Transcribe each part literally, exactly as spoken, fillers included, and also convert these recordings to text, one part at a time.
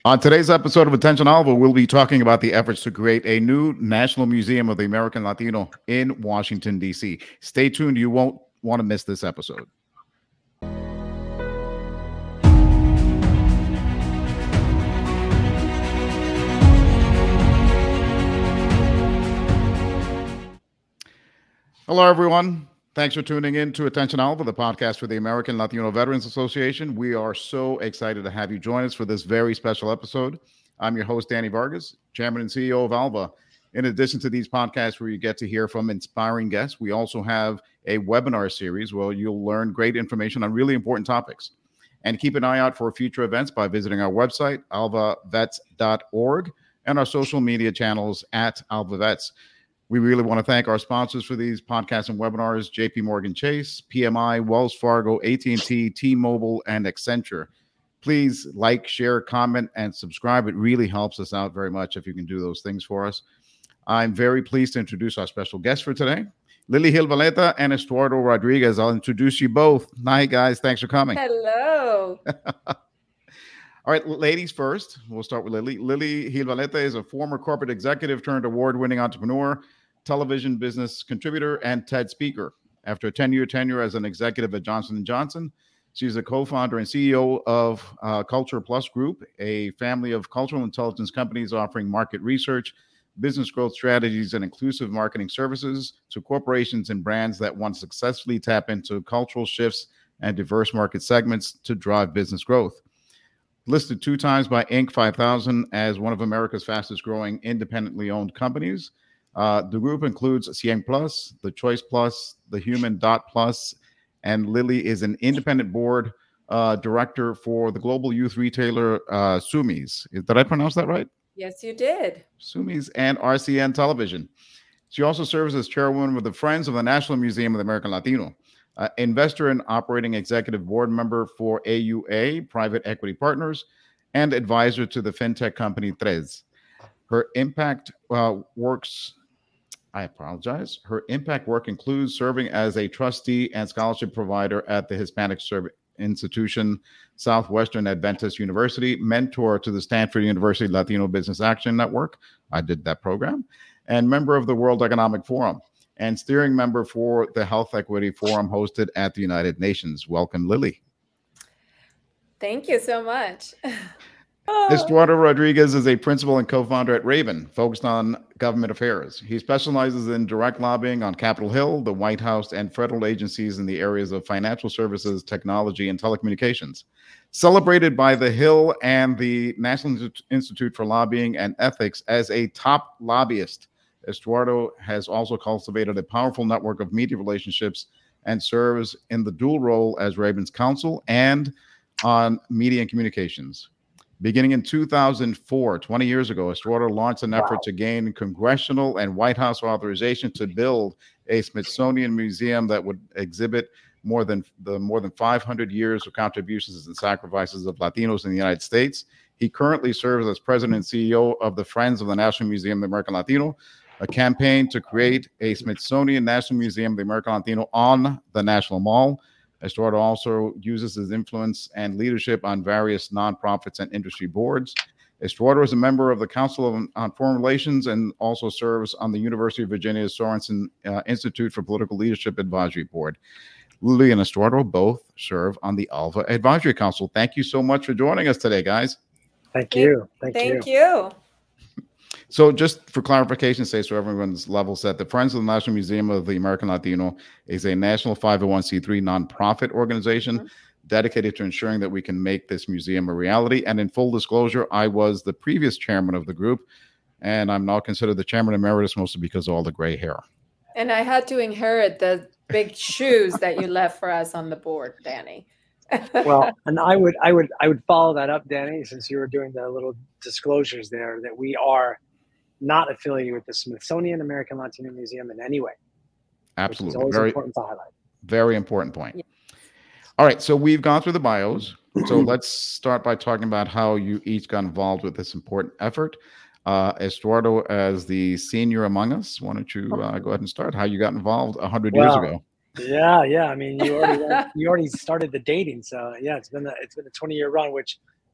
On today's episode of Attention Alva, we'll be talking about the efforts to create a new National Museum of the American Latino in Washington, D C. Stay tuned. You won't want to miss this episode. Hello, everyone. Thanks for tuning in to Attention Alva, the podcast for the American Latino Veterans Association. We are so excited to have you join us for this very special episode. I'm your host, Danny Vargas, Chairman and C E O of Alva. In addition to these podcasts where you get to hear from inspiring guests, we also have a webinar series where you'll learn great information on really important topics. And keep an eye out for future events by visiting our website, alva vets dot org, and our social media channels at AlvaVets. We really want to thank our sponsors for these podcasts and webinars, J P Morgan Chase, P M I, Wells Fargo, A T and T, T-Mobile, and Accenture. Please like, share, comment, and subscribe. It really helps us out very much if you can do those things for us. I'm very pleased to introduce our special guests for today, Lily Gil Valletta and Estuardo Rodriguez. I'll introduce you both. Hi, guys. Thanks for coming. Hello. All right, ladies first. We'll start with Lily. Lily Gil Valletta is a former corporate executive turned award-winning entrepreneur, television business contributor, and TED speaker. After a ten-year tenure as an executive at Johnson and Johnson, she's a co-founder and C E O of uh, Culture Plus Group, a family of cultural intelligence companies offering market research, business growth strategies, and inclusive marketing services to corporations and brands that want to successfully tap into cultural shifts and diverse market segments to drive business growth. Listed two times by Inc five thousand as one of America's fastest growing independently owned companies. Uh, the group includes Cien Plus, The Choice Plus, The Human Dot Plus, and Lily is an independent board uh, director for the global youth retailer uh, Sumis. Did I pronounce that right? Yes, you did. Sumis and R C N Television. She also serves as chairwoman with the Friends of the National Museum of the American Latino, uh, investor and operating executive board member for A U A, Private Equity Partners, and advisor to the fintech company Tres. Her impact uh, works... I apologize. Her impact work includes serving as a trustee and scholarship provider at the Hispanic Service Institution, Southwestern Adventist University, mentor to the Stanford University Latino Business Action Network. I did that program. And member of the World Economic Forum and steering member for the Health Equity Forum hosted at the United Nations. Welcome, Lily. Thank you so much. Estuardo Rodriguez is a principal and co-founder at Raven, focused on government affairs. He specializes in direct lobbying on Capitol Hill, the White House, and federal agencies in the areas of financial services, technology, and telecommunications. Celebrated by the Hill and the National Institute for Lobbying and Ethics as a top lobbyist, Estuardo has also cultivated a powerful network of media relationships and serves in the dual role as Raven's counsel and on media and communications. Beginning in two thousand four, twenty years ago, Estuardo launched an effort wow. to gain congressional and White House authorization to build a Smithsonian museum that would exhibit more than the more than five hundred years of contributions and sacrifices of Latinos in the United States. He currently serves as president and C E O of the Friends of the National Museum of the American Latino, a campaign to create a Smithsonian National Museum of the American Latino on the National Mall. Estuardo also uses his influence and leadership on various nonprofits and industry boards. Estuardo is a member of the Council of, on Foreign Relations and also serves on the University of Virginia Sorensen uh, Institute for Political Leadership Advisory Board. Lily and Estuardo both serve on the Alva Advisory Council. Thank you so much for joining us today, guys. Thank you. Thank, Thank you. you. So just for clarification's sake, so everyone's level set, the Friends of the National Museum of the American Latino is a national five oh one c three nonprofit organization mm-hmm. dedicated to ensuring that we can make this museum a reality. And in full disclosure, I was the previous chairman of the group, and I'm now considered the chairman emeritus, mostly because of all the gray hair. And I had to inherit the big shoes that you left for us on the board, Danny. Well, and I would, I would, I would follow that up, Danny, since you were doing the little disclosures there, that we are not affiliated with the Smithsonian American Latino Museum in any way. Absolutely. Which is always very important to highlight. Very important point. Yeah. All right. So we've gone through the bios. So let's start by talking about how you each got involved with this important effort. Uh, Estuardo, as the senior among us, why don't you uh, go ahead and start how you got involved one hundred well, years ago? Yeah, yeah. I mean, you already went, you already started the dating, so yeah, it's been a, it's been a twenty year run, which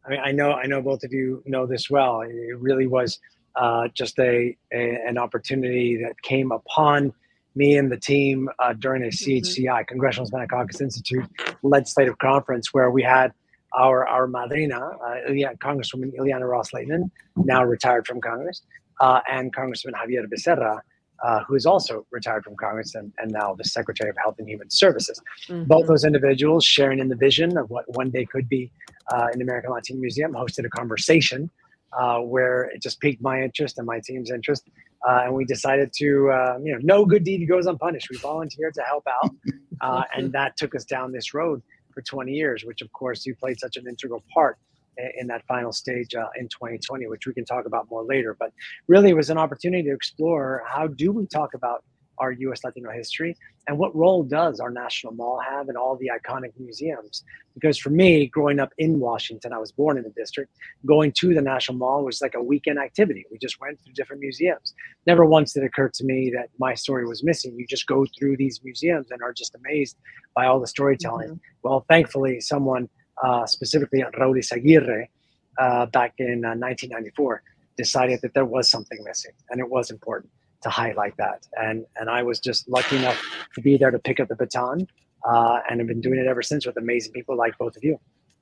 I mean, I know, I know both of you know this well. It really was uh, just a, a an opportunity that came upon me and the team uh, during a C H C I, mm-hmm. Congressional Hispanic Caucus Institute legislative conference, where we had our our madrina, uh, Ilia, Congresswoman Ileana Ros-Lehtinen, now retired from Congress, uh, and Congressman Javier Becerra, uh, who is also retired from Congress and, and now the Secretary of Health and Human Services. Mm-hmm. Both those individuals sharing in the vision of what one day could be uh, an American Latino Museum hosted a conversation uh, where it just piqued my interest and my team's interest. Uh, and we decided to, uh, you know, no good deed goes unpunished. We volunteered to help out. Uh, and that took us down this road for twenty years, which of course you played such an integral part in, in that final stage uh, in twenty twenty, which we can talk about more later. But really it was an opportunity to explore how do we talk about our U S Latino history and what role does our National Mall have in all the iconic museums? Because for me, growing up in Washington, I was born in the district, going to the National Mall was like a weekend activity. We just went through different museums. Never once did it occur to me that my story was missing. You just go through these museums and are just amazed by all the storytelling. Mm-hmm. Well, thankfully, someone, uh, specifically Raul Izaguirre, uh, back in uh, nineteen ninety-four, decided that there was something missing and it was important to highlight that. And and I was just lucky enough to be there to pick up the baton uh, and have been doing it ever since with amazing people like both of you.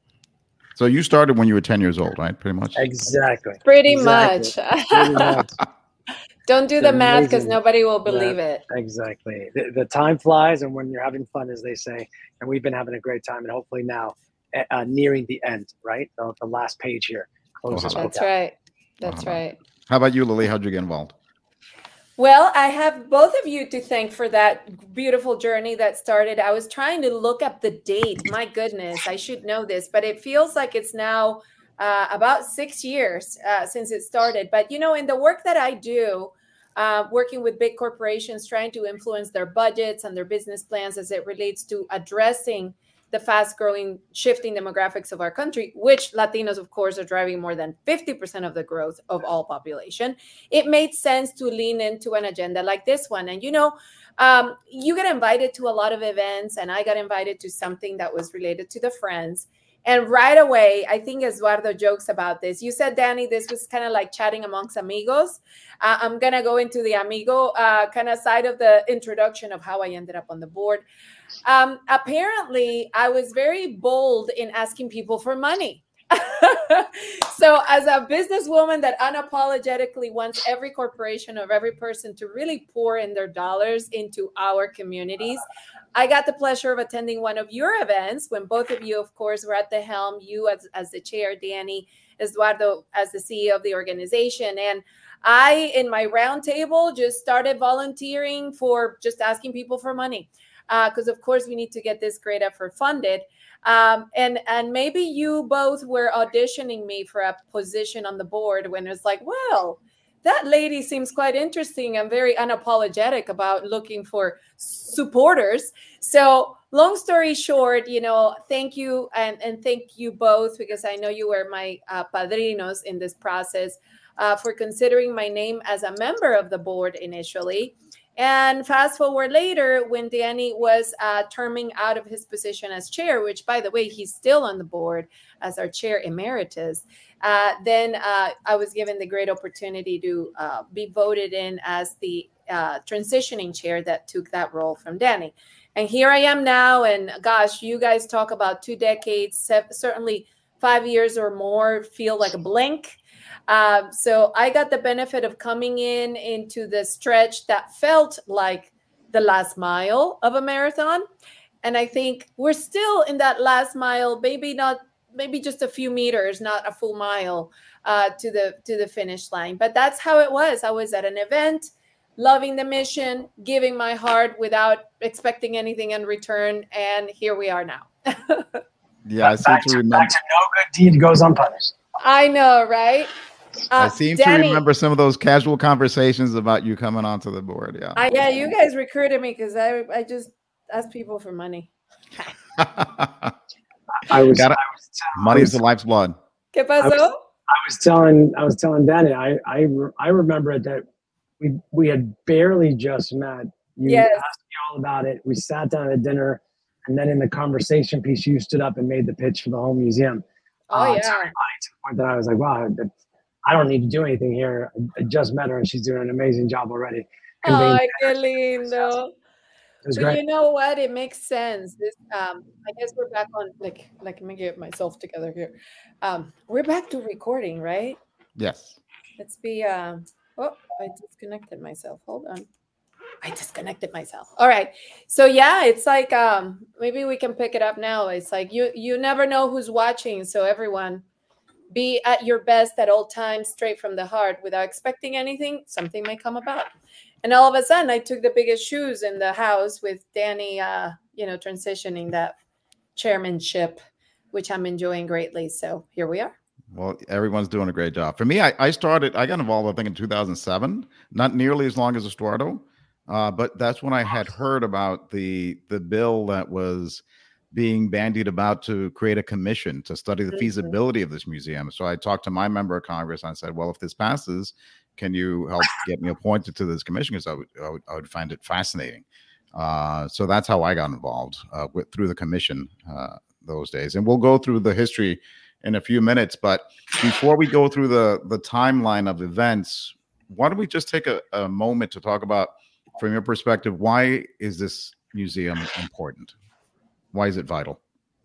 So you started when you were ten years old, right? Pretty much? Exactly. Pretty exactly. much. Pretty much. Don't do it's the math because nobody will believe that, it. Exactly. The, the time flies and when you're having fun, as they say, and we've been having a great time and hopefully now uh, nearing the end, right? The, the last page here. Closes oh, That's right. That's uh-huh. right. How about you, Lily? How'd you get involved? Well, I have both of you to thank for that beautiful journey that started. I was trying to look up the date. My goodness, I should know this, but it feels like it's now uh, about six years uh, since it started. But, you know, in the work that I do, uh, working with big corporations, trying to influence their budgets and their business plans as it relates to addressing the fast-growing, shifting demographics of our country, which Latinos, of course, are driving more than fifty percent of the growth of all population, it made sense to lean into an agenda like this one. And, you know, um, you get invited to a lot of events, and I got invited to something that was related to the Friends. And right away, I think Eduardo jokes about this. You said, Danny, this was kind of like chatting amongst amigos. Uh, I'm going to go into the amigo uh, kind of side of the introduction of how I ended up on the board. Um, apparently, I was very bold in asking people for money. So as a businesswoman that unapologetically wants every corporation or every person to really pour in their dollars into our communities, I got the pleasure of attending one of your events when both of you, of course, were at the helm, you as, as the chair, Danny, Eduardo as the C E O of the organization. And I, in my roundtable, just started volunteering for just asking people for money. Because, uh, of course, we need to get this great effort funded. Um, and, and maybe you both were auditioning me for a position on the board when it's like, well, that lady seems quite interesting and very unapologetic about looking for supporters. So long story short, you know, thank you. And, and thank you both, because I know you were my uh, padrinos in this process uh, for considering my name as a member of the board initially. And fast forward later, when Danny was uh, terming out of his position as chair, which, by the way, he's still on the board as our chair emeritus, uh, then uh, I was given the great opportunity to uh, be voted in as the uh, transitioning chair that took that role from Danny. And here I am now. And gosh, you guys talk about two decades, certainly five years or more feel like a blink. Um, so I got the benefit of coming in into the stretch that felt like the last mile of a marathon. And I think we're still in that last mile, maybe not, maybe just a few meters, not a full mile uh, to the to the finish line. But that's how it was. I was at an event, loving the mission, giving my heart without expecting anything in return. And here we are now. Yeah, I seem back to to, remember. Back to no good deed goes unpunished. I know, right? Uh, I seem Danny, to remember some of those casual conversations about you coming onto the board. Yeah, I, yeah, you guys recruited me because I I just asked people for money. I was, I was money is the life's blood. ¿Qué pasó? I was, I was telling I was telling Danny I I I remember that we we had barely just met. You yes. asked me all about it. We sat down at dinner, and then in the conversation piece, you stood up and made the pitch for the whole museum. Oh, uh, yeah. to everybody, to the point that I was like, wow, I don't need to do anything here. I just met her and she's doing an amazing job already. Conveying Ay, qué lindo. It was But great. you know what? It makes sense. This, um, I guess we're back on, like, like, let me get myself together here. Um, we're back to recording, right? Yes. Let's be, uh, oh, I disconnected myself. Hold on. I disconnected myself. All right. So yeah, it's like, um, maybe we can pick it up now. It's like, you, you never know who's watching. So everyone, be at your best at all times, straight from the heart, without expecting anything. Something may come about. And all of a sudden, I took the biggest shoes in the house with Danny, uh, you know, transitioning that chairmanship, which I'm enjoying greatly. So here we are. Well, everyone's doing a great job. For me, I, I started, I got involved, I think, in two thousand seven, not nearly as long as Estuardo, uh, but that's when I had heard about the the bill that was being bandied about to create a commission to study the feasibility of this museum. So I talked to my member of Congress and I said, well, if this passes, can you help get me appointed to this commission? Because I would, I would, I would find it fascinating. Uh, so that's how I got involved uh, with, through the commission uh, those days. And we'll go through the history in a few minutes. But before we go through the, the timeline of events, why don't we just take a, a moment to talk about, from your perspective, why is this museum important? Why is it vital?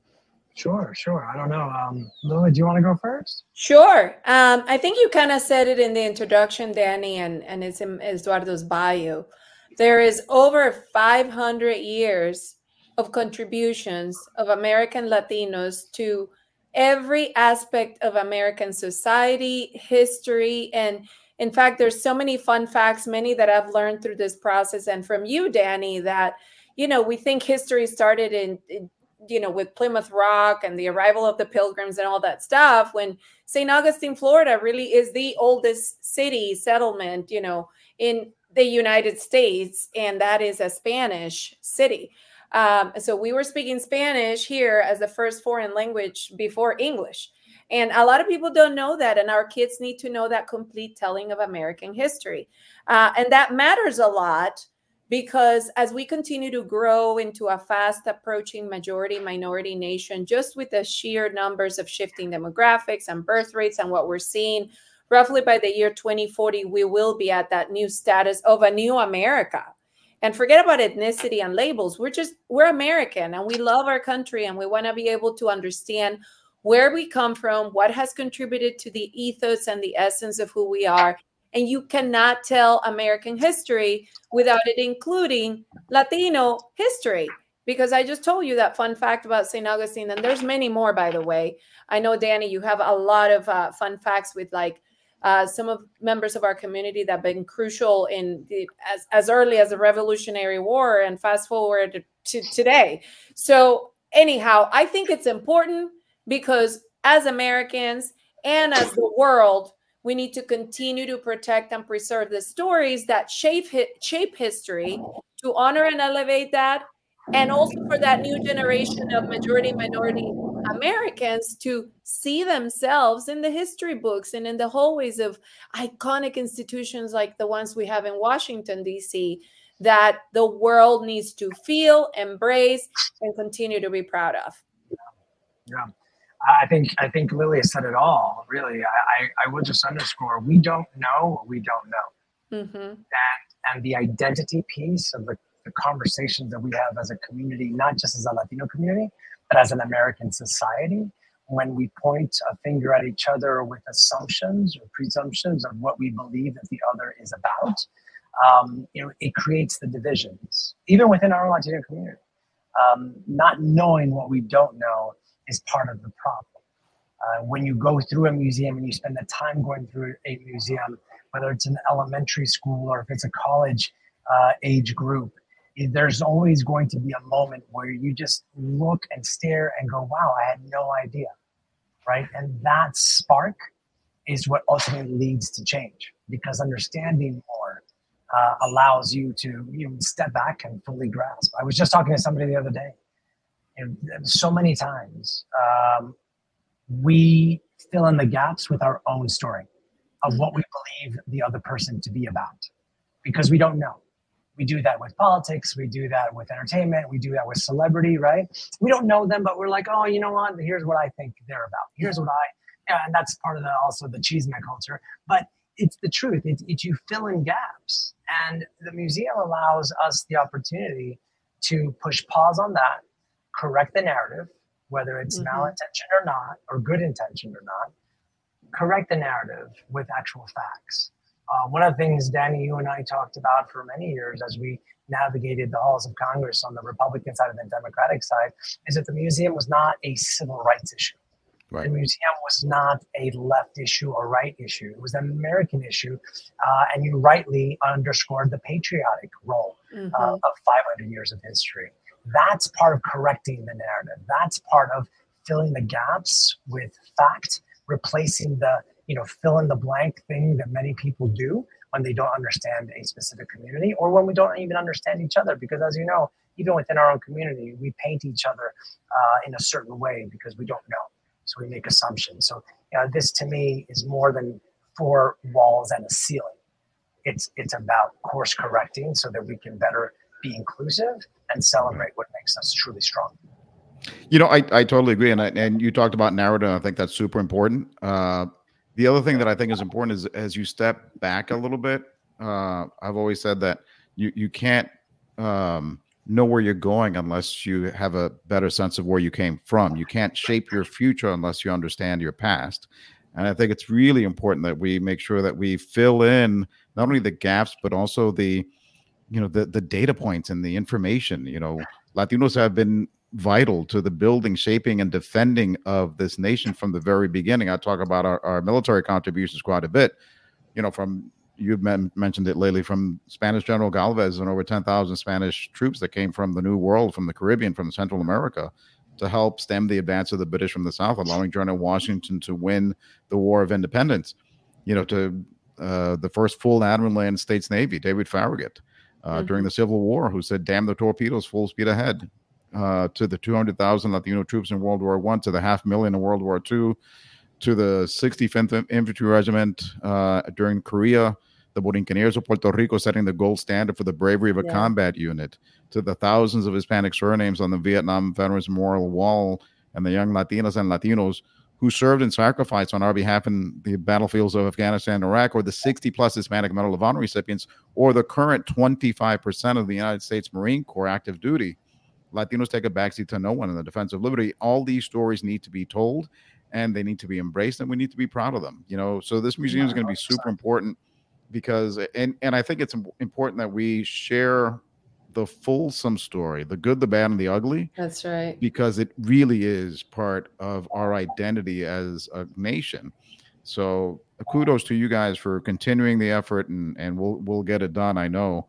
Sure, sure. I don't know. Um, Lily, do you want to go first? Sure. Um, I think you kind of said it in the introduction, Danny, and, and it's in Eduardo's bio. There is over five hundred years of contributions of American Latinos to every aspect of American society, history, and in fact, there's so many fun facts, many that I've learned through this process, and from you, Danny, that, you know, we think history started in, in you know, with Plymouth Rock and the arrival of the Pilgrims and all that stuff, when Saint Augustine, Florida really is the oldest city settlement, you know, in the United States, and that is a Spanish city. Um, so we were speaking Spanish here as the first foreign language before English. And a lot of people don't know that, and our kids need to know that complete telling of American history. Uh, and that matters a lot, because as we continue to grow into a fast approaching majority minority nation, just with the sheer numbers of shifting demographics and birth rates and what we're seeing, roughly by the year twenty forty, we will be at that new status of a new America. And forget about ethnicity and labels. We're just, we're American, and we love our country, and we want to be able to understand where we come from, what has contributed to the ethos and the essence of who we are. And you cannot tell American history without it including Latino history, because I just told you that fun fact about Saint Augustine, and there's many more, by the way. I know, Danny, you have a lot of uh, fun facts with like uh, some of members of our community that have been crucial in the, as, as early as the Revolutionary War, and fast forward to today. So anyhow, I think it's important, because as Americans and as the world, we need to continue to protect and preserve the stories that shape shape history, to honor and elevate that, and also for that new generation of majority minority Americans to see themselves in the history books and in the hallways of iconic institutions like the ones we have in Washington, D C, that the world needs to feel, embrace, and continue to be proud of. Yeah. I think I think Lily said it all, really. I, I will just underscore, we don't know what we don't know. Mm-hmm. And, and the identity piece of the, the conversations that we have as a community, not just as a Latino community, but as an American society, when we point a finger at each other with assumptions or presumptions of what we believe that the other is about, um, you know, it creates the divisions, even within our Latino community. Um, not knowing what we don't know is part of the problem. Uh, when you go through a museum and you spend the time going through a museum, whether it's an elementary school or if it's a college uh, age group, there's always going to be a moment where you just look and stare and go, wow, I had no idea, right? And that spark is what ultimately leads to change, because understanding more uh, allows you to, you know, step back and fully grasp. I was just talking to somebody the other day. And so many times um, we fill in the gaps with our own story of what we believe the other person to be about, because we don't know. We do that with politics. We do that with entertainment. We do that with celebrity, right? We don't know them, but we're like, oh, you know what? Here's what I think they're about. Here's what I, yeah, and that's part of the also the chisme culture. But it's the truth. It's, it's you fill in gaps, and the museum allows us the opportunity to push pause on that, correct the narrative, whether it's mm-hmm. malintention or not, or good intention or not. Correct the narrative with actual facts. Uh, one of the things, Danny, you and I talked about for many years as we navigated the halls of Congress on the Republican side and the Democratic side, is that the museum was not a civil rights issue. Right. The museum was not a left issue or right issue. It was an American issue. Uh, and you rightly underscored the patriotic role mm-hmm. uh, of five hundred years of history. That's part of correcting the narrative. That's part of filling the gaps with fact, replacing the, you know, fill in the blank thing that many people do when they don't understand a specific community, or when we don't even understand each other. Because as you know, even within our own community, we paint each other uh, in a certain way because we don't know. So we make assumptions. So you know, this to me is more than four walls and a ceiling. It's it's about course correcting so that we can better be inclusive and celebrate what makes us truly strong. You know, I, I totally agree. And I, and you talked about narrative. And I think that's super important. Uh, the other thing that I think is important is as you step back a little bit, uh, I've always said that you, you can't um, know where you're going unless you have a better sense of where you came from. You can't shape your future unless you understand your past. And I think it's really important that we make sure that we fill in not only the gaps, but also the, you know, the, the data points and the information. You know, Latinos have been vital to the building, shaping, and defending of this nation from the very beginning. I talk about our, our military contributions quite a bit, you know, from, you've men- mentioned it lately, from Spanish General Galvez and over ten thousand Spanish troops that came from the New World, from the Caribbean, from Central America, to help stem the advance of the British from the South, allowing General Washington to win the War of Independence, you know, to uh, the first full admiral in the United States Navy, David Farragut, uh, mm-hmm. during the Civil War, who said, damn the torpedoes, full speed ahead. Uh, to the two hundred thousand Latino troops in World War One, to the half million in World War Two, to the sixty-fifth Infantry Regiment uh, during Korea, the Borinqueneers of Puerto Rico setting the gold standard for the bravery of a yeah. combat unit, to the thousands of Hispanic surnames on the Vietnam Veterans Memorial Wall, and the young Latinas and Latinos who served and sacrificed on our behalf in the battlefields of Afghanistan and Iraq, or the sixty plus Hispanic Medal of Honor recipients, or the current twenty-five percent of the United States Marine Corps active duty. Latinos take a backseat to no one in the defense of liberty. All these stories need to be told, and they need to be embraced, and we need to be proud of them. You know, so this museum is going to be super important because, and and I think it's important that we share the fulsome story, the good, the bad, and the ugly. That's right. Because it really is part of our identity as a nation. So kudos to you guys for continuing the effort, and and we'll we'll get it done, I know.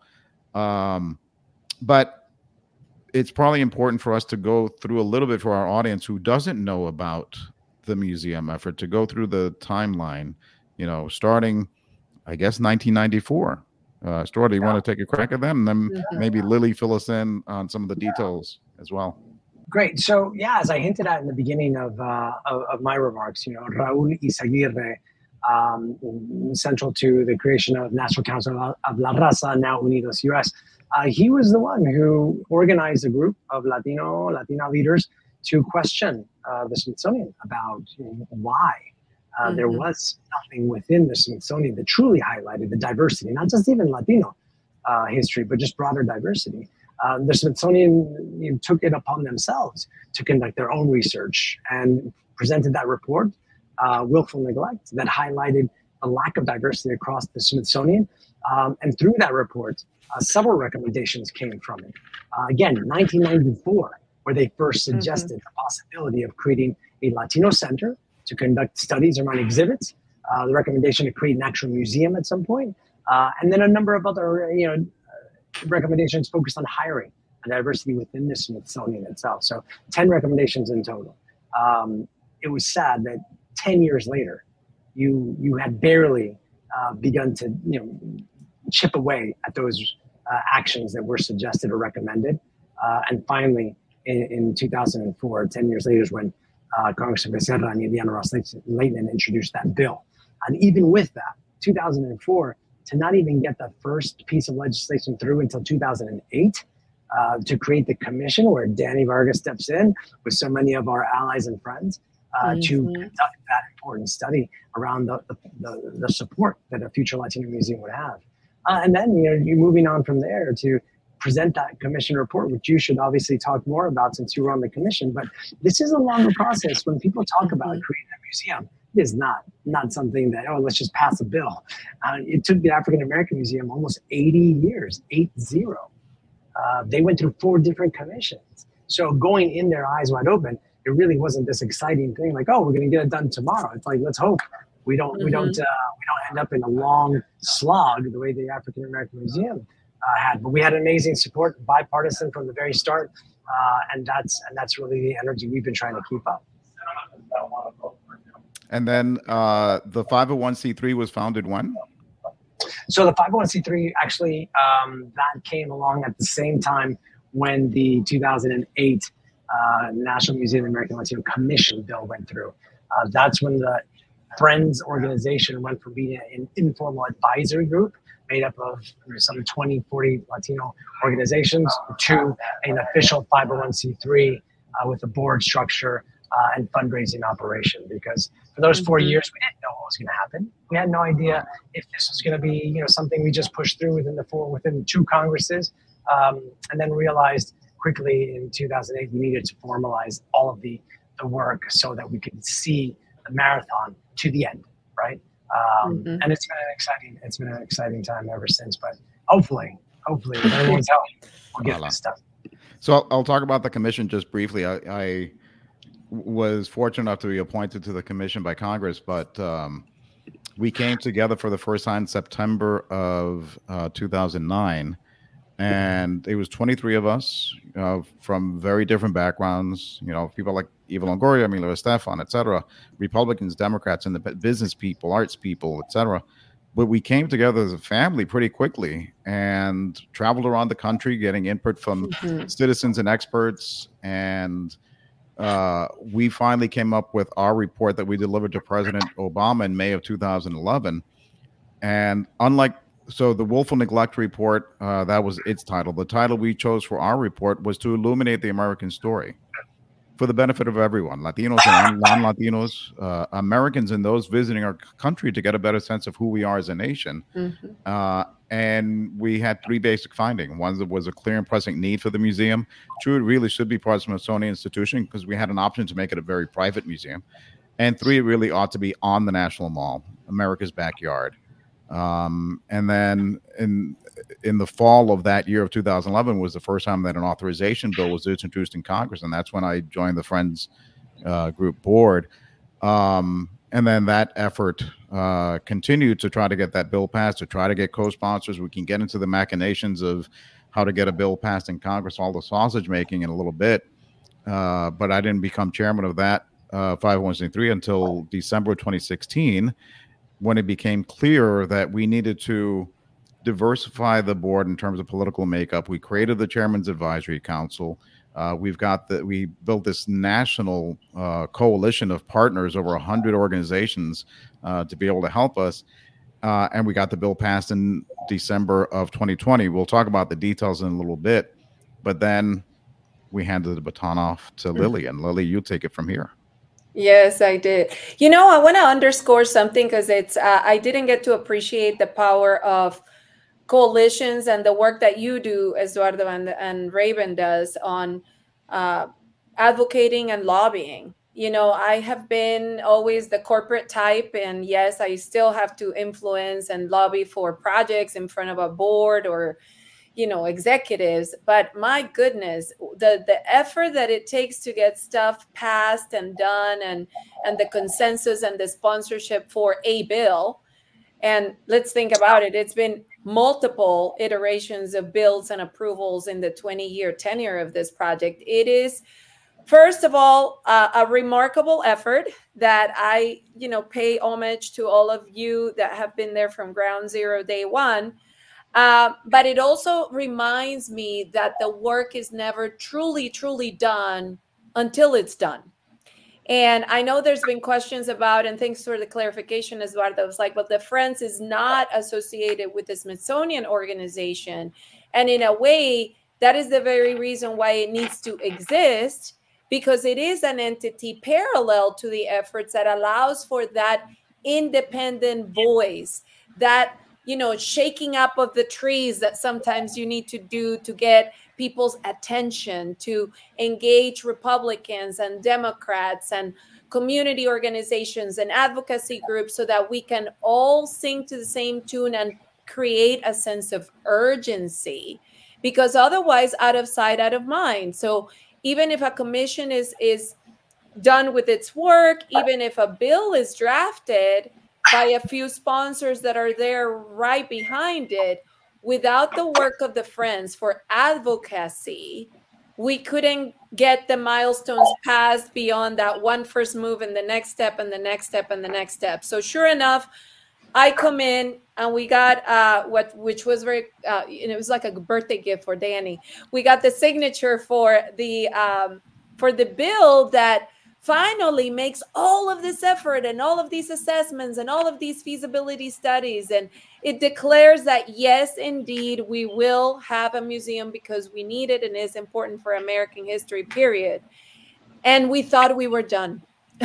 Um, but it's probably important for us to go through a little bit for our audience who doesn't know about the museum effort, to go through the timeline, you know, starting, I guess, nineteen ninety-four. Uh, Stuart, do you yeah. want to take a crack at that? And then yeah. maybe Lily fill us in on some of the details yeah. as well. Great. So, yeah, as I hinted at in the beginning of uh, of, of my remarks, you know, Raúl Izaguirre, um, central to the creation of National Council of La Raza, now Unidos U S, Uh, he was the one who organized a group of Latino, Latina leaders to question uh, the Smithsonian about, you know, why uh, mm-hmm. there was nothing within the Smithsonian that truly highlighted the diversity, not just even Latino uh, history, but just broader diversity. Uh, the Smithsonian, you know, took it upon themselves to conduct their own research and presented that report, uh, Willful Neglect, that highlighted the lack of diversity across the Smithsonian. Um, and through that report, Uh, several recommendations came from it. Uh, again, nineteen ninety-four, where they first suggested mm-hmm. the possibility of creating a Latino center to conduct studies around exhibits, uh, the recommendation to create an actual museum at some point, uh, and then a number of other, you know, uh, recommendations focused on hiring and diversity within the Smithsonian itself. So ten recommendations in total. Um, it was sad that ten years later, you you had barely uh, begun to, you know, chip away at those uh, actions that were suggested or recommended. Uh, and finally, in, in two thousand four, ten years later, is when uh, Congressman Becerra and Diana Ross Leighton introduced that bill. And even with that, two thousand four, to not even get the first piece of legislation through until two thousand eight. Uh, to create the commission where Danny Vargas steps in with so many of our allies and friends uh, mm-hmm. to conduct that important study around the, the, the, the support that a future Latino museum would have. Uh, and then you know, you're moving on from there to present that commission report, which you should obviously talk more about since you were on the commission. But this is a longer process. When people talk about creating a museum, it is not, not something that, oh, let's just pass a bill. Uh, it took the African American Museum almost eighty years, eight zero. Uh, they went through four different commissions. So going in there eyes wide open, it really wasn't this exciting thing like, oh, we're going to get it done tomorrow. It's like, let's hope we don't mm-hmm. we don't uh, we don't end up in a long slog the way the African American Museum uh, had. But we had amazing support, bipartisan from the very start, uh, and that's and that's really the energy we've been trying to keep up. And then uh, the five oh one c three was founded when? So the five oh one c three actually, um, that came along at the same time when the two thousand eight uh, National Museum of American Latino Commission bill went through. Uh, that's when the Friends organization went from being an informal advisory group made up of you know, some twenty, forty Latino organizations to an official five oh one c three uh, with a board structure uh, and fundraising operation. Because for those four mm-hmm. years, we didn't know what was going to happen. We had no idea if this was going to be, you know, something we just pushed through within the four, within two Congresses, um, and then realized quickly in two thousand eight we needed to formalize all of the the work so that we could see the marathon to the end, right? Um, mm-hmm. And it's been an exciting, it's been an exciting time ever since. But hopefully, hopefully, with everyone's help, we'll get this stuff. So I'll, I'll talk about the commission just briefly. I, I was fortunate enough to be appointed to the commission by Congress, but um, we came together for the first time in September of uh, two thousand nine, and it was twenty-three of us uh, from very different backgrounds. You know, people like Eva Longoria, Emilio Estefan, et cetera, Republicans, Democrats, and the business people, arts people, et cetera. But we came together as a family pretty quickly and traveled around the country, getting input from mm-hmm. citizens and experts. And uh, we finally came up with our report that we delivered to President Obama in May of two thousand eleven. And unlike, so the Willful Neglect report, uh, that was its title. The title we chose for our report was to illuminate the American story for the benefit of everyone, Latinos and non-Latinos, uh, Americans and those visiting our country to get a better sense of who we are as a nation. Mm-hmm. Uh, and we had three basic findings. One was a clear and pressing need for the museum. Two, it really should be part of the Smithsonian Institution because we had an option to make it a very private museum. And three, it really ought to be on the National Mall, America's backyard. Um, and then in in the fall of that year of two thousand eleven was the first time that an authorization bill was introduced in Congress, and that's when I joined the Friends uh, Group board. Um, and then that effort uh, continued to try to get that bill passed, to try to get co-sponsors. We can get into the machinations of how to get a bill passed in Congress, all the sausage making in a little bit. Uh, but I didn't become chairman of that uh, five oh one c three until December twenty sixteen. When it became clear that we needed to diversify the board in terms of political makeup. We created the Chairman's Advisory Council. Uh, we've got the, we built this national uh, coalition of partners, over one hundred organizations uh, to be able to help us. Uh, and we got the bill passed in December of twenty twenty. We'll talk about the details in a little bit, but then we handed the baton off to Lily. And Lily, you take it from here. Yes, I did. You know, I want to underscore something because it's uh, I didn't get to appreciate the power of coalitions and the work that you do, Eduardo, and, and Raven does on uh, advocating and lobbying. You know, I have been always the corporate type, and yes, I still have to influence and lobby for projects in front of a board or, you know, executives. But my goodness, the the effort that it takes to get stuff passed and done, and and the consensus and the sponsorship for a bill. And let's think about it. It's been multiple iterations of bills and approvals in the twenty-year tenure of this project. It is, first of all, uh, a remarkable effort that I, you know, pay homage to all of you that have been there from ground zero, day one. Uh, but it also reminds me that the work is never truly, truly done until it's done. And I know there's been questions about, and thanks for the clarification, Eduardo. It's like, but the Friends is not associated with the Smithsonian organization. And in a way, that is the very reason why it needs to exist, because it is an entity parallel to the efforts that allows for that independent voice, that, you know, shaking up of the trees that sometimes you need to do to get people's attention, to engage Republicans and Democrats and community organizations and advocacy groups so that we can all sing to the same tune and create a sense of urgency, because otherwise, out of sight, out of mind. So even if a commission is is done with its work, even if a bill is drafted by a few sponsors that are there right behind it, without the work of the Friends for advocacy, we couldn't get the milestones passed beyond that one first move and the next step and the next step and the next step. So sure enough, I come in and we got uh, what, which was very, uh, it was like a birthday gift for Danny. We got the signature for the um, for the bill that finally makes all of this effort and all of these assessments and all of these feasibility studies. And it declares that, yes, indeed, we will have a museum because we need it and it's important for American history, period. And we thought we were done.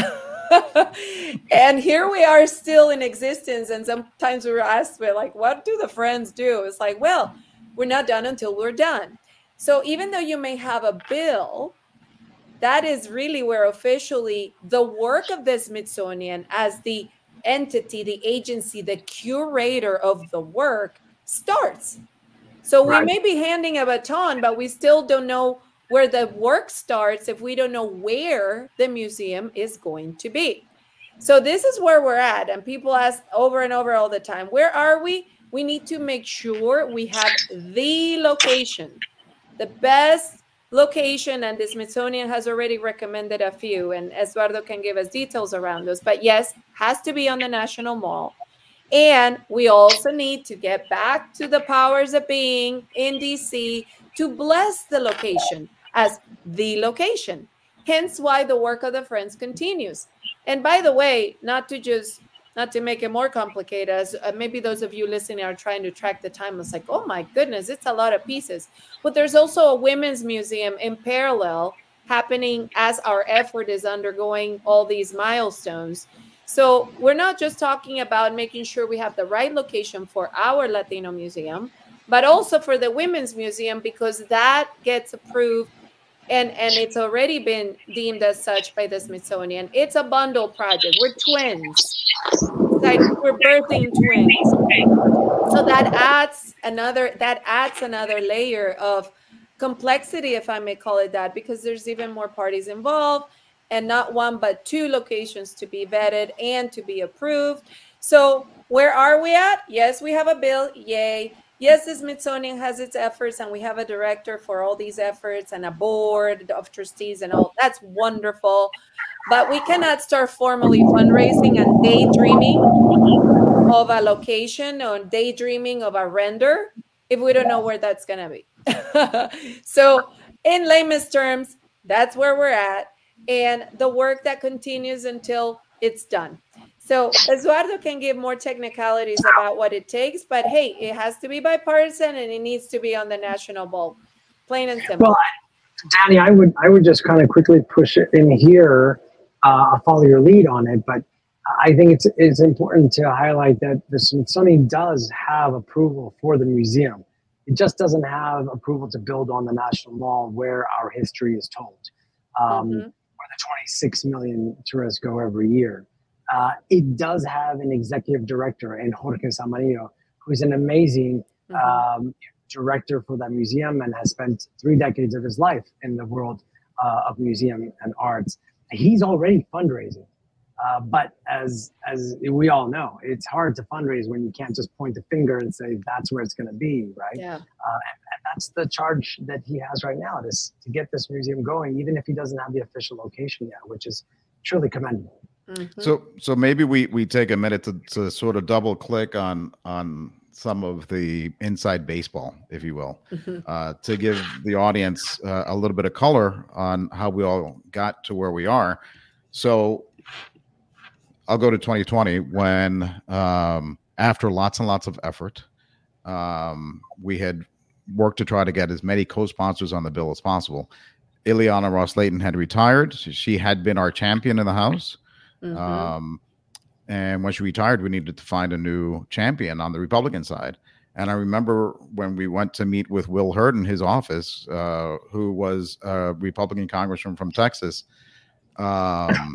And here we are still in existence. And sometimes we were asked, we're like, what do the Friends do? It's like, well, we're not done until we're done. So even though you may have a bill, that is really where officially the work of the Smithsonian as the entity, the agency, the curator of the work starts. So we right. may be handing a baton, but we still don't know where the work starts if we don't know where the museum is going to be. So this is where we're at. And people ask over and over all the time, where are we? We need to make sure we have the location, the best location, and the Smithsonian has already recommended a few, and Eduardo can give us details around those. But yes, has to be on the National Mall. And we also need to get back to the powers of being in D C to bless the location as the location. Hence why the work of the Friends continues. And by the way, not to just Not to make it more complicated, as uh, maybe those of you listening are trying to track the time. It's like, oh my goodness, it's a lot of pieces. But there's also a women's museum in parallel happening as our effort is undergoing all these milestones. So we're not just talking about making sure we have the right location for our Latino museum, but also for the women's museum, because that gets approved and, and it's already been deemed as such by the Smithsonian. It's a bundle project. We're twins. Like we're birthing twins. So that adds another that adds another layer of complexity, if I may call it that, because there's even more parties involved and not one but two locations to be vetted and to be approved. So where are we at? Yes, we have a bill. Yay. Yes, the Smithsonian has its efforts and we have a director for all these efforts and a board of trustees and all. That's wonderful. But we cannot start formally fundraising and daydreaming of a location or daydreaming of a render if we don't know where that's going to be. So in layman's terms, that's where we're at. And the work that continues until it's done. So Eduardo can give more technicalities about what it takes, but hey, it has to be bipartisan and it needs to be on the national ball, plain and simple. Well, Danny, I would I would just kind of quickly push it in here. Uh, I'll follow your lead on it, but I think it's it's important to highlight that the Smithsonian does have approval for the museum. It just doesn't have approval to build on the National Mall where our history is told, um, mm-hmm. where the twenty-six million tourists go every year. Uh, it does have an executive director in Jorge Samarillo, who's an amazing mm-hmm. um, director for that museum and has spent three decades of his life in the world uh, of museum and arts. He's already fundraising. Uh, but as as we all know, it's hard to fundraise when you can't just point the finger and say that's where it's going to be, right? Yeah. Uh, and, and that's the charge that he has right now, this, to get this museum going, even if he doesn't have the official location yet, which is truly commendable. Mm-hmm. So, so maybe we we take a minute to, to sort of double click on on some of the inside baseball, if you will, mm-hmm. uh, to give the audience uh, a little bit of color on how we all got to where we are. So I'll go to twenty twenty when, um, after lots and lots of effort, um, we had worked to try to get as many co-sponsors on the bill as possible. Ileana Ros-Lehtinen had retired. She had been our champion in the House. Mm-hmm. Um, and when she retired, we needed to find a new champion on the Republican side. And I remember when we went to meet with Will Hurd in his office, uh, who was a Republican congressman from Texas, um,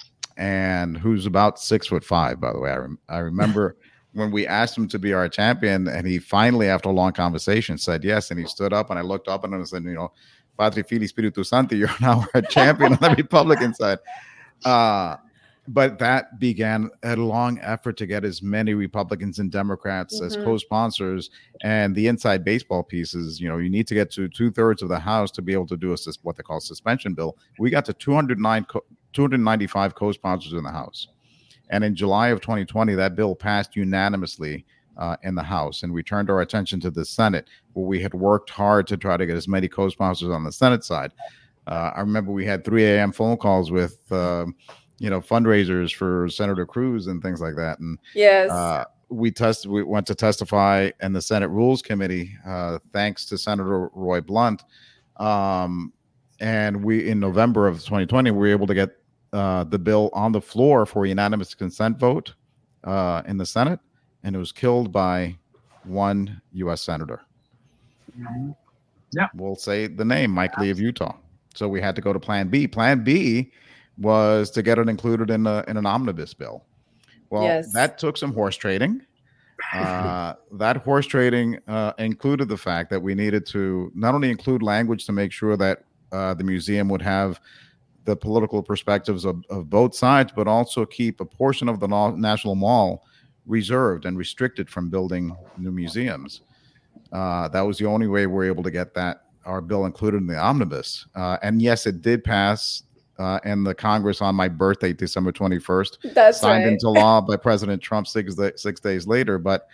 and who's about six foot five, by the way. I, rem- I remember when we asked him to be our champion, and he finally, after a long conversation, said yes. And he stood up, and I looked up at him and said, you know, Patri Filii Spiritus Sancti, you're now a champion on the Republican side. Uh, but that began a long effort to get as many Republicans and Democrats mm-hmm. as co-sponsors. And the inside baseball pieces, you know, you need to get to two thirds of the House to be able to do a what they call a suspension bill. We got to two hundred nine, two hundred ninety-five co-sponsors in the House. And in July of twenty twenty, that bill passed unanimously uh, in the House. And we turned our attention to the Senate, where we had worked hard to try to get as many co-sponsors on the Senate side. Uh, I remember we had three a.m. phone calls with, uh, you know, fundraisers for Senator Cruz and things like that. And yes, uh, we test we went to testify in the Senate Rules Committee, uh, thanks to Senator Roy Blunt. Um, and we, in November of twenty twenty, we were able to get uh, the bill on the floor for a unanimous consent vote uh, in the Senate, and it was killed by one U S senator. Mm-hmm. Yeah, we'll say the name, Mike Lee of Utah. So we had to go to Plan B. Plan B was to get it included in a, in an omnibus bill. Well, yes. that took some horse trading. Uh, that horse trading uh, included the fact that we needed to not only include language to make sure that uh, the museum would have the political perspectives of, of both sides, but also keep a portion of the National Mall reserved and restricted from building new museums. Uh, that was the only way we were able to get that our bill included in the omnibus. Uh, and yes, it did pass uh, in the Congress on my birthday, December twenty-first. That's signed right. into law by President Trump six, six days later. But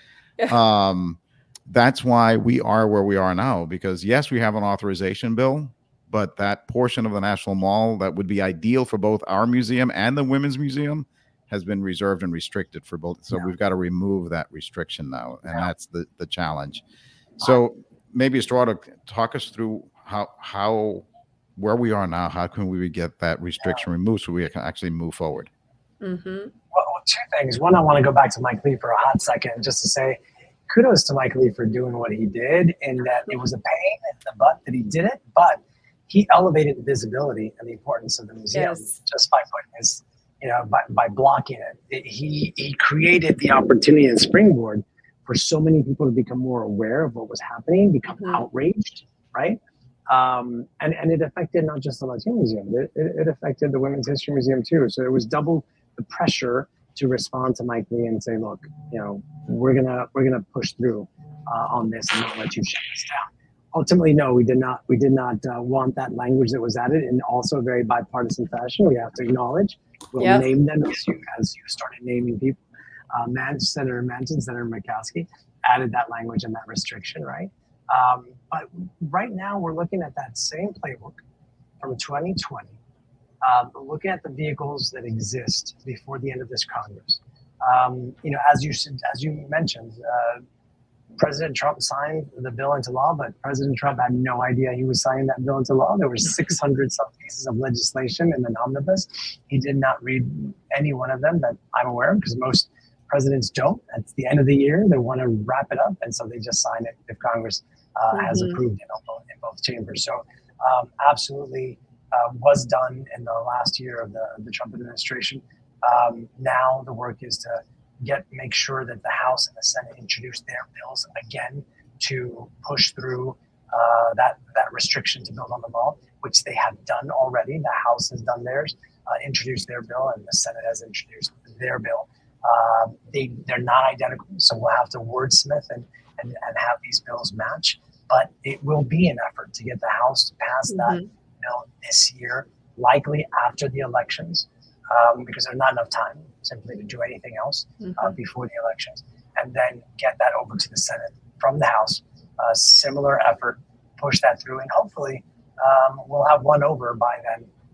um, that's why we are where we are now, because yes, we have an authorization bill, but that portion of the National Mall that would be ideal for both our museum and the Women's Museum has been reserved and restricted for both. So yeah. we've got to remove that restriction now. And yeah. that's the, the challenge. So maybe Estrada, talk us through how, how, where we are now, how can we get that restriction removed so we can actually move forward? Mm-hmm. Well, two things. One, I want to go back to Mike Lee for a hot second, just to say kudos to Mike Lee for doing what he did, and that it was a pain in the butt that he did it, but he elevated the visibility and the importance of the museum yes. just by putting his, you know, by, by blocking it. it. He he created the opportunity and springboard for so many people to become more aware of what was happening, become mm-hmm. outraged, right? Um, and, and it affected not just the Latino Museum, it, it, it affected the Women's History Museum too. So it was double the pressure to respond to Mike Lee and say, look, you know, we're gonna we're gonna push through uh, on this and not let you shut us down. Ultimately, no, we did not. We did not uh, want that language that was added, in also very bipartisan fashion. We have to acknowledge. We'll yep. name them as you as you started naming people. Uh, Man, Senator Manchin, Senator Murkowski added that language and that restriction, right? Um, but right now, we're looking at that same playbook from twenty twenty. Um, looking at the vehicles that exist before the end of this Congress. Um, you know, as you as you mentioned. Uh, President Trump signed the bill into law, but President Trump had no idea he was signing that bill into law. There were six hundred some pieces of legislation in the omnibus. He did not read any one of them that I'm aware of, because most presidents don't. At the end of the year, they want to wrap it up, and so they just sign it if Congress uh, mm-hmm. has approved it in both, in both chambers. So um, absolutely uh, was done in the last year of the, the Trump administration. Um, now the work is to get make sure that the House and the Senate introduce their bills again to push through uh, that that restriction to build on the mall, which they have done already. The House has done theirs, uh, introduced their bill, and the Senate has introduced their bill. Uh, they they're not identical, so we'll have to wordsmith and, and and have these bills match. But it will be an effort to get the House to pass mm-hmm. that bill this year, likely after the elections. Um, because there's not enough time simply to do anything else mm-hmm. uh, before the elections, and then get that over to the Senate from the House. Uh, similar effort, push that through, and hopefully um, we'll have one over by then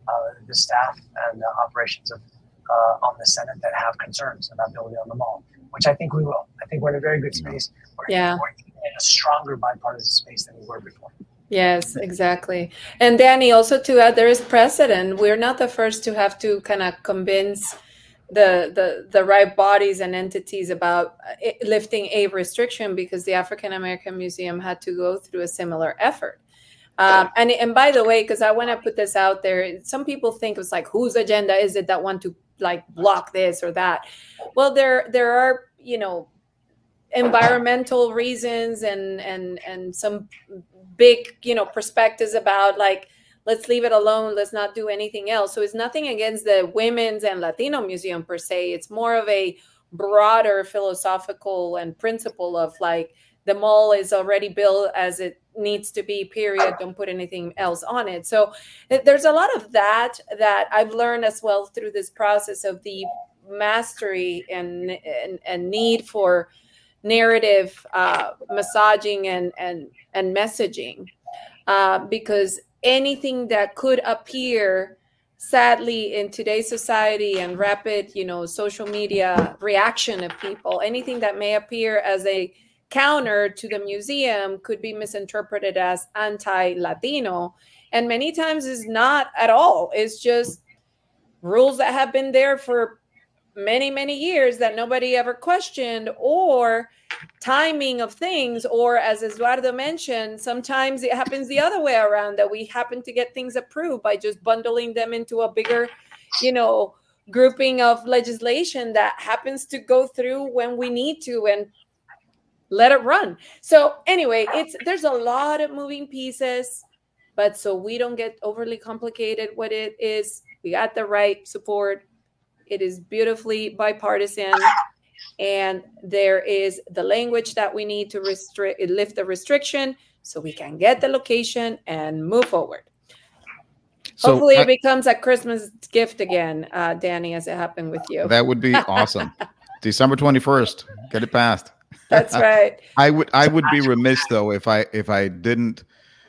uh, the staff and the operations of uh, on the Senate that have concerns about building on the mall, which I think we will. I think we're in a very good space. We're, Yeah. we're in a stronger bipartisan space than we were before. Yes, exactly. And Danny, also to add, there is precedent. We're not the first to have to kind of convince the the the right bodies and entities about it, lifting a restriction, because the African American Museum had to go through a similar effort. Um, and and by the way, because I want to put this out there, some people think it's like, whose agenda is it that want to like block this or that? Well, there there are, you know, environmental reasons and and and some big, you know, perspectives about like, let's leave it alone, let's not do anything else. So it's nothing against the Women's and Latino Museum per se. It's more of a broader philosophical and principle of like, the mall is already built as it needs to be, period. Don't put anything else on it. So there's a lot of that that I've learned as well through this process of the mastery and and, and need for narrative uh, massaging and and and messaging, uh, because anything that could appear, sadly, in today's society and rapid, you know, social media reaction of people, anything that may appear as a counter to the museum could be misinterpreted as anti-Latino, and many times is not at all. It's just rules that have been there for many, many years that nobody ever questioned, or timing of things, or as Eduardo mentioned, sometimes it happens the other way around, that we happen to get things approved by just bundling them into a bigger, you know, grouping of legislation that happens to go through when we need to and let it run. So anyway, it's there's a lot of moving pieces, but so we don't get overly complicated what it is, we got the right support. It is beautifully bipartisan, and there is the language that we need to restrict, lift the restriction, so we can get the location and move forward. So hopefully, I, it becomes a Christmas gift again, uh, Danny, as it happened with you. That would be awesome. December twenty-first, get it passed. That's right. I would I would be remiss though if I if I didn't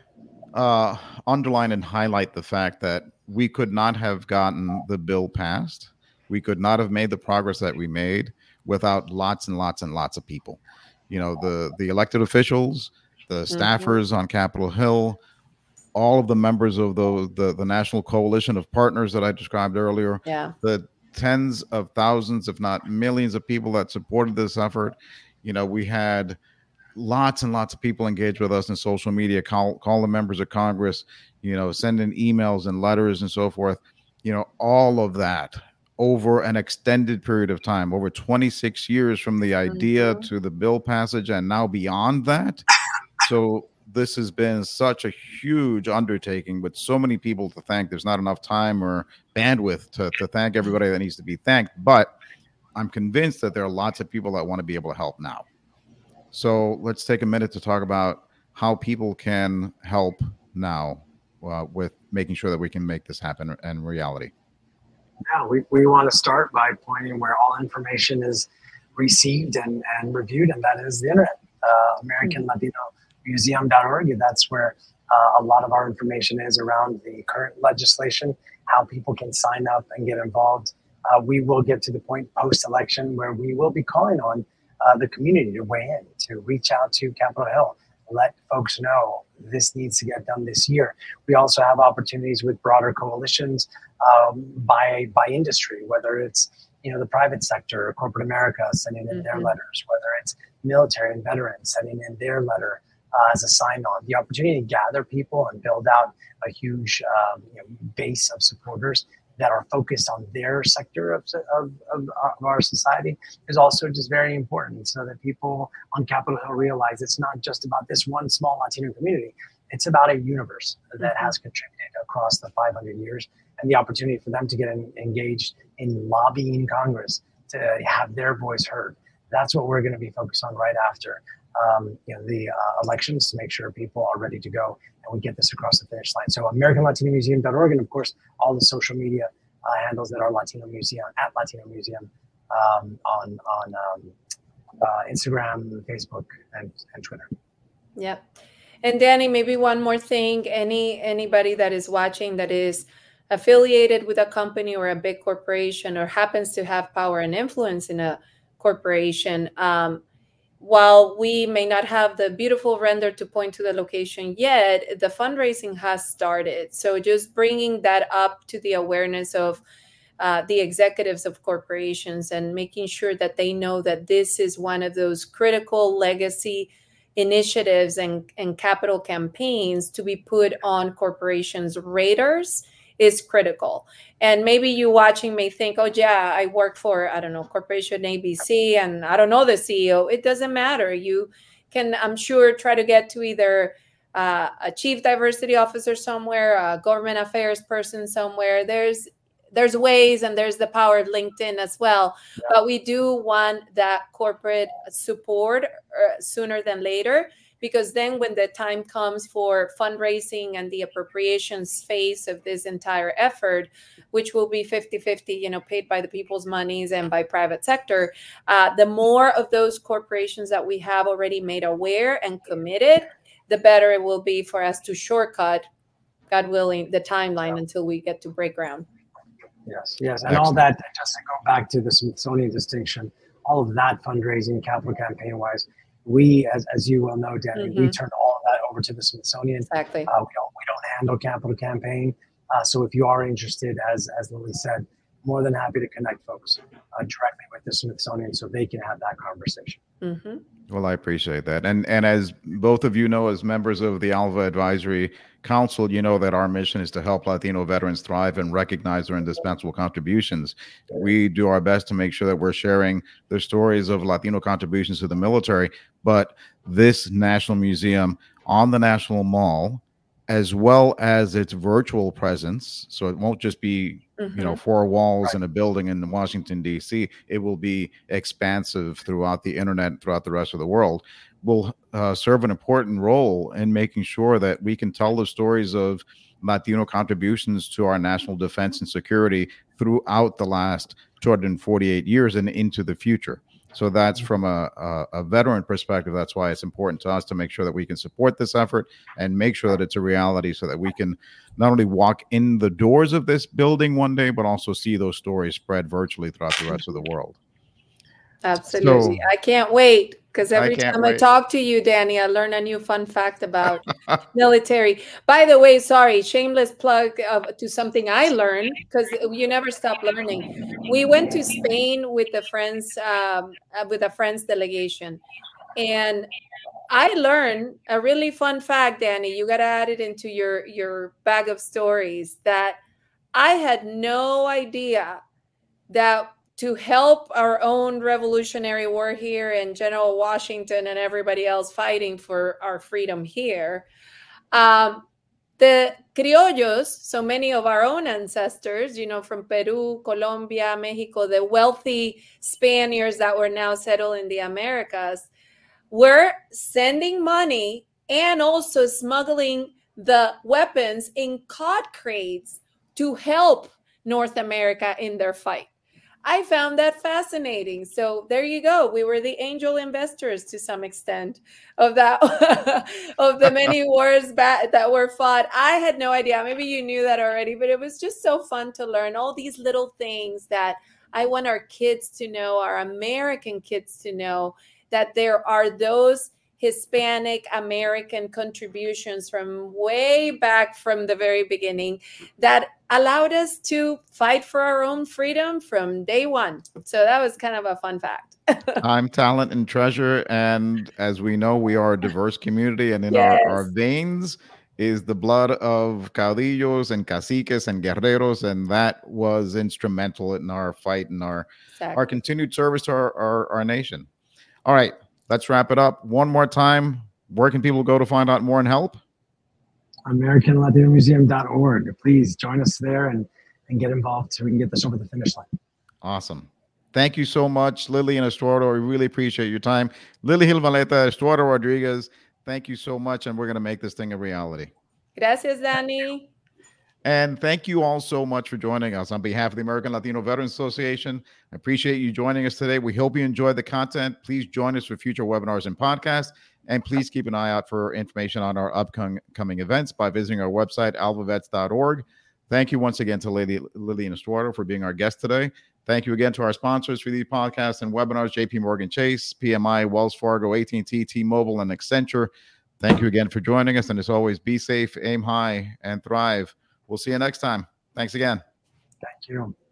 uh, underline and highlight the fact that we could not have gotten the bill passed. We could not have made the progress that we made without lots and lots and lots of people. You know, the the elected officials, the staffers mm-hmm. on Capitol Hill, all of the members of the, the the national coalition of partners that I described earlier. Yeah. The tens of thousands, if not millions, of people that supported this effort. You know, we had lots and lots of people engage with us in social media, call call the members of Congress, you know, send in emails and letters and so forth. You know, all of that over an extended period of time, over twenty-six years from the idea mm-hmm. to the bill passage and now beyond that. So this has been such a huge undertaking with so many people to thank. There's not enough time or bandwidth to, to thank everybody that needs to be thanked. But I'm convinced that there are lots of people that want to be able to help now. So let's take a minute to talk about how people can help now uh, with making sure that we can make this happen in reality. Yeah, we, we want to start by pointing where all information is received and, and reviewed, and that is the internet, uh, American Latino Museum dot org. That's where uh, a lot of our information is around the current legislation, how people can sign up and get involved. Uh, we will get to the point post-election where we will be calling on uh, the community to weigh in, to reach out to Capitol Hill, let folks know this needs to get done this year. We also have opportunities with broader coalitions um, by by industry, whether it's you know the private sector or corporate America sending in mm-hmm. their letters, whether it's military and veterans sending in their letter uh, as a sign-on. The opportunity to gather people and build out a huge um, you know, base of supporters that are focused on their sector of, of, of, of our society is also just very important, so that people on Capitol Hill realize it's not just about this one small Latino community. It's about a universe that has contributed across the five hundred years, and the opportunity for them to get in, engaged in lobbying Congress to have their voice heard. That's what we're going to be focused on right after um, you know, the uh, elections, to make sure people are ready to go and we get this across the finish line. So American Latino Museum dot org, and of course, all the social media uh, handles that are Latino Museum, at Latino Museum, um, on, on um, uh, Instagram, Facebook, and, and Twitter. Yep. And Danny, maybe one more thing, any anybody that is watching that is affiliated with a company or a big corporation, or happens to have power and influence in a corporation, um, while we may not have the beautiful render to point to the location yet, the fundraising has started. So just bringing that up to the awareness of uh, the executives of corporations and making sure that they know that this is one of those critical legacy initiatives and, and capital campaigns to be put on corporations' radars is critical. And maybe you watching may think, oh yeah, I work for, I don't know, Corporation A B C and I don't know the C E O. It doesn't matter. You can, I'm sure, try to get to either uh, a chief diversity officer somewhere, a government affairs person somewhere. There's there's ways, and there's the power of LinkedIn as well. Yeah. But we do want that corporate support uh, sooner than later, because then when the time comes for fundraising and the appropriations phase of this entire effort, which will be fifty-fifty, you know, paid by the people's monies and by private sector, uh, the more of those corporations that we have already made aware and committed, the better it will be for us to shortcut, God willing, the timeline until we get to break ground. Yes, yes. And Excellent. All that, just to go back to the Smithsonian distinction, all of that fundraising, capital campaign wise, we, as, as you well know, Danny, mm-hmm. we turned all of that over to the Smithsonian. Exactly. Uh, we don't we don't handle capital campaign. Uh, so if you are interested, as as Lily said, more than happy to connect folks uh, directly with the Smithsonian so they can have that conversation. Mm-hmm. Well, I appreciate that. And and as both of you know, as members of the ALVA Advisory Council, you know that our mission is to help Latino veterans thrive and recognize their indispensable contributions. We do our best to make sure that we're sharing the stories of Latino contributions to the military. But this National Museum on the National Mall, as well as its virtual presence, so it won't just be mm-hmm. you know four walls right. in a building in Washington, D C. It will be expansive throughout the internet and throughout the rest of the world. Will uh, serve an important role in making sure that we can tell the stories of Latino contributions to our national defense and security throughout the last two hundred forty-eight years and into the future. So that's from a, a, a veteran perspective. That's why it's important to us to make sure that we can support this effort and make sure that it's a reality so that we can not only walk in the doors of this building one day, but also see those stories spread virtually throughout the rest of the world. Absolutely. So, I can't wait, because every I time wait. I talk to you, Danny, I learn a new fun fact about military. By the way, sorry, shameless plug uh, to something I learned, because you never stop learning. We went to Spain with the friends, um, with a friends delegation, and I learned a really fun fact, Danny. You got to add it into your your bag of stories, that I had no idea that to help our own Revolutionary War here and General Washington and everybody else fighting for our freedom here, um, the criollos, so many of our own ancestors, you know, from Peru, Colombia, Mexico, the wealthy Spaniards that were now settled in the Americas, were sending money and also smuggling the weapons in cod crates to help North America in their fight. I found that fascinating. So there you go. We were the angel investors to some extent of that, of the many wars ba- that were fought. I had no idea. Maybe you knew that already, but it was just so fun to learn all these little things that I want our kids to know, our American kids to know, that there are those Hispanic American contributions from way back from the very beginning that allowed us to fight for our own freedom from day one. So that was kind of a fun fact. Time, talent, and treasure. And as we know, we are a diverse community, and in yes. our, our veins is the blood of caudillos and caciques and guerreros, and that was instrumental in our fight and our, exactly. our continued service to our, our, our nation. All right. Let's wrap it up one more time. Where can people go to find out more and help? American Latino Museum dot org. Please join us there and, and get involved so we can get this over the finish line. Awesome. Thank you so much, Lily and Estuardo. We really appreciate your time. Lily Gil Valeta, Estuardo Rodriguez, thank you so much, and we're going to make this thing a reality. Gracias, Danny. And thank you all so much for joining us. On behalf of the American Latino Veterans Association, I appreciate you joining us today. We hope you enjoyed the content. Please join us for future webinars and podcasts. And please keep an eye out for information on our upcoming events by visiting our website, alvavets dot org. Thank you once again to Lady Lilian Estuardo for being our guest today. Thank you again to our sponsors for these podcasts and webinars, J P Morgan Chase, P M I, Wells Fargo, A T and T, T-Mobile, and Accenture. Thank you again for joining us. And as always, be safe, aim high, and thrive. We'll see you next time. Thanks again. Thank you.